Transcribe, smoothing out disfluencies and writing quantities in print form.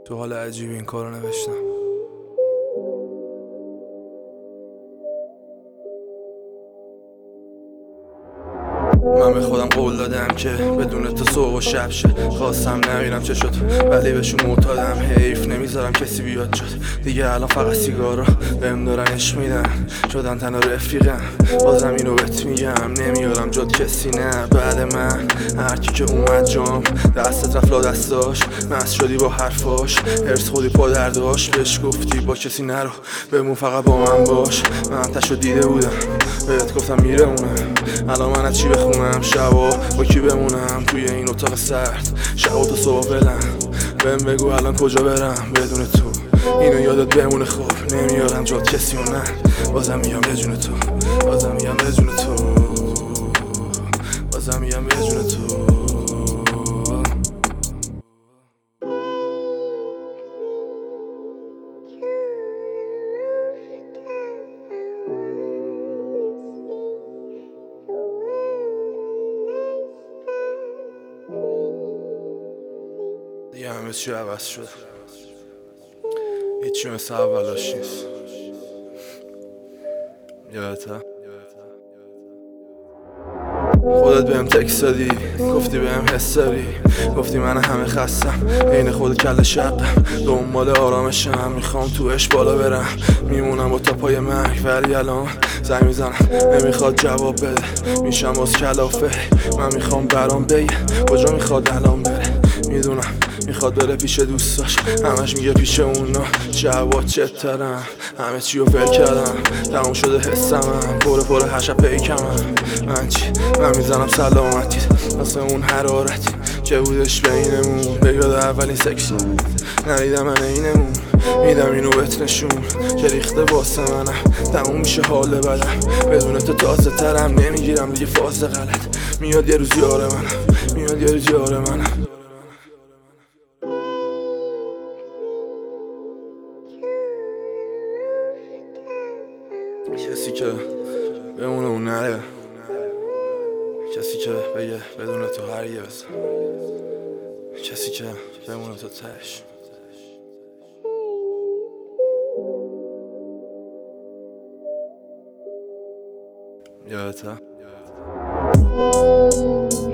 تو حال عجیبی این کارو نوشتم. من به خودم قول دادم که بدون تو صبح و شب شه. خواستم نمیرم چه شد ولی بهشون معتادم. حیف نمیذارم کسی بیاد جد. دیگه الان فقط سیگارا بهم دارن عشق میدن، شدن تنها رفیقم. بازم اینو بهت میگم نمیارم جد کسی نه بعد من. هرکی که اومد جام دستت رفت لا دستاش، مست شدی با حرفاش، هرس خودی پا درداش. بهش گفتی با کسی نرو بمون فقط با من باش. من تشو دیده بودم بهت گفتم میره اونم. الان من از چی بخونم شبا با کی بمونم توی این اتاق سرد. شبا تا صبح بلم بهم بگو الان کجا برم بدون تو. اینو یادت بمونه خوب نمیارم جات کسی و نه. بازم میگم بدون تو، بازم میگم بدون تو، بازم میگم بدون تو. دیگه همه چی عوض شد، هیچی مثل اولاش نیست. یادته؟ خودت بهم تکست دادی گفتی بهم حس داری، گفتی من همه خستم عین خود کل شقم. دنبال آرامشم میخوام توش بالا برم، میمونم با تا پای مرگ. ولی الان زنگ میزنم نمیخواد جواب بده، میشم باز کلافه. من میخوام برام بگه کجا میخواد الان بره. میدونم میخواد بره پیش دوستاش، همش میگه پیش اونا جواد چترم. همه چی رو ول کردم تموم شده حسمم، پر هر شب پیکمم. من چی؟ من میزنم سلامتی واسه اون حرارتی که بودش بینمون. بگاد اولین سکس ندیدم من اینمون. میدم اینو بهت نشون که ریخته واسه منم. تموم میشه حال بدم بدون تو تازه ترم. نمیگیرم دیگه فاز غلط. میاد یه روز یار منم، میاد یه روز یار منم. کسی که بمونه اون نره، کسی که بگه بدون تو هرگز، کسی که بمونه تو تش. یادته؟